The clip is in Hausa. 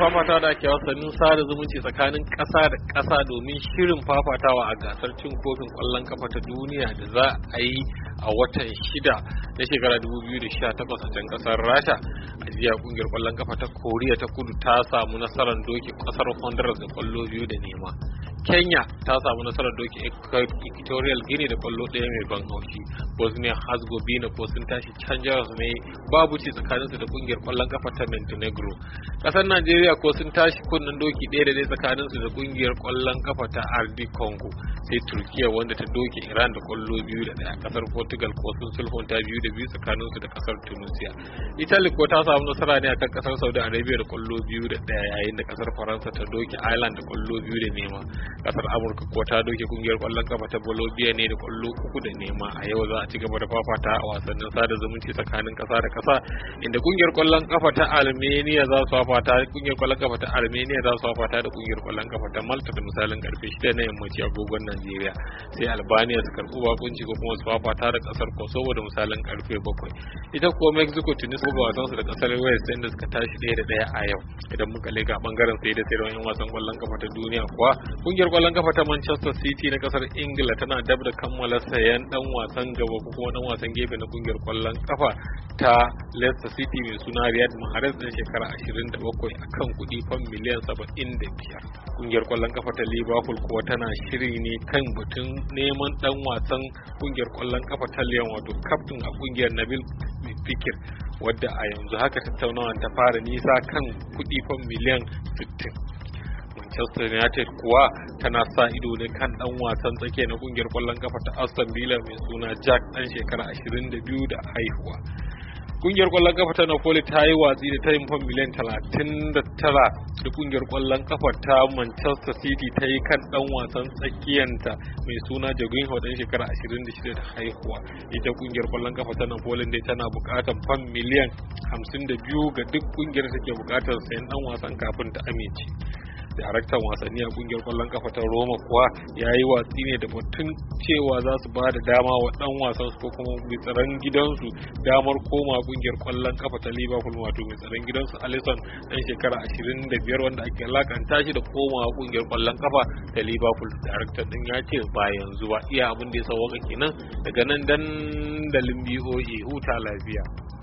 fafatawa da ake wasannin sada zumunci tsakanin ƙasa da ƙasa domin shirin fafatawa a gasar cin kofin ƙwallon kafa ta duniya da za a yi a watan 6 na shekara 2018 a can ƙasar Rasha. A jiya kungiyar ƙwallon kafa ta Koriya ta Kudu ta samu nasarar doke ƙasar Honduras da ƙwallo 2-0. Kenya ta samu nasarar doke Equatorial Guinea da ƙwallo 1 mai ban haushi. Bosnia Herzegovina ko sun tashi can jaras ne babu ci tsakaninsu da kungiyar ƙwallon kafa ta Montenegro. Kasar Najeriya ko sun tashi kunnen doki 1-1 tsakaninsu da kungiyar ƙwallon kafa ta RD Congo. Sai Turkiya wanda ta doke Iran da ƙwallo 2-1. Kasar Portugal ko sun sulhunta 2-2 tsakaninsu da kasar Tunisia. Italy ko ta samu nasara ne akan kasar Saudi Arabia da ƙwallo 2-1 yayin da kasar Faransa ta doke Ireland da ƙwallo 2-0. Kasar Amurka ko ta doke kungiyar ƙwallon kafa ta Bolivia ne da ƙwallo 3-0. A yau za a ci gaba da fafata a wasannin sada zumunci tsakanin kasa da kasa inda kungiyar ƙwallon kafa ta Armenia za su fafata da kungiyar ƙwallon kafa ta Malta da misalin karfe 6 na yammaci agogon Najeriya. Sai Albania su karɓi bakunci ko kuma su fafata da kasar Kosovo da misalin karfe 7. Ita kuwa Mexico Tunis buga wasan su da kasar Wales inda suka tashi 1-1 a yau. Idan muka leka bangaren sai da sayarwa yan wasan ƙwallon kafa ta duniya kuwa kungiyar ƙwallon kafa ta Manchester City na kasar Ingila tana dab da kammala sayan dan wasan gaba ko kuma dan wasan gefe na kungiyar ƙwallon kafa ta Leicester City mai suna Riyad Mahrez ɗan shekara 27 akan kuɗi fam miliyan 75. Kungiyar ƙwallon kafa ta Liverpool kuwa tana shiri ne kan batun neman dan wasan kungiyar ƙwallon kafa ta Lyon wato captain a kungiyar Nabil Fekir wadda a yanzu haka tattaunawa ta fara nisa kan kuɗi fam miliyan 60. Manchester United kuwa tana sa ido ne kan dan wasan tsakiya na kungiyar ƙwallon kafa ta Aston Villa mai suna Jack dan shekara 22 da haihuwa. Kungiyar ƙwallon kafa ta Napoli ta yi watsi da tayin fam miliyan 39 da kungiyar ƙwallon kafa ta Manchester City ta yi kan dan wasan tsakiyanta mai suna Jorginho dan shekara 26 da haihuwa. Ita kungiyar ƙwallon kafa ta Napoli dai tana buƙatar fam miliyan 52 ga duk kungiyar da take buƙatar sayan dan wasan kafin ta amince. Daraktan wasanni a kungiyar ƙwallon kafa ta Roma kuwa ya yi watsi ne da batun cewa za su ba da dama wa dan wasan su ko kuma mai tsaron gidansu damar koma kungiyar ƙwallon kafa ta Liverpool wato mai tsaron gidansu Alisson dan shekara 25 wanda ake alakanta shi da komawa kungiyar ƙwallon kafa ta Liverpool. Daraktan din ya ce ba yanzu ba iya abin da ya sauwaka kenan daga nan dandalin BOA huta lafiya.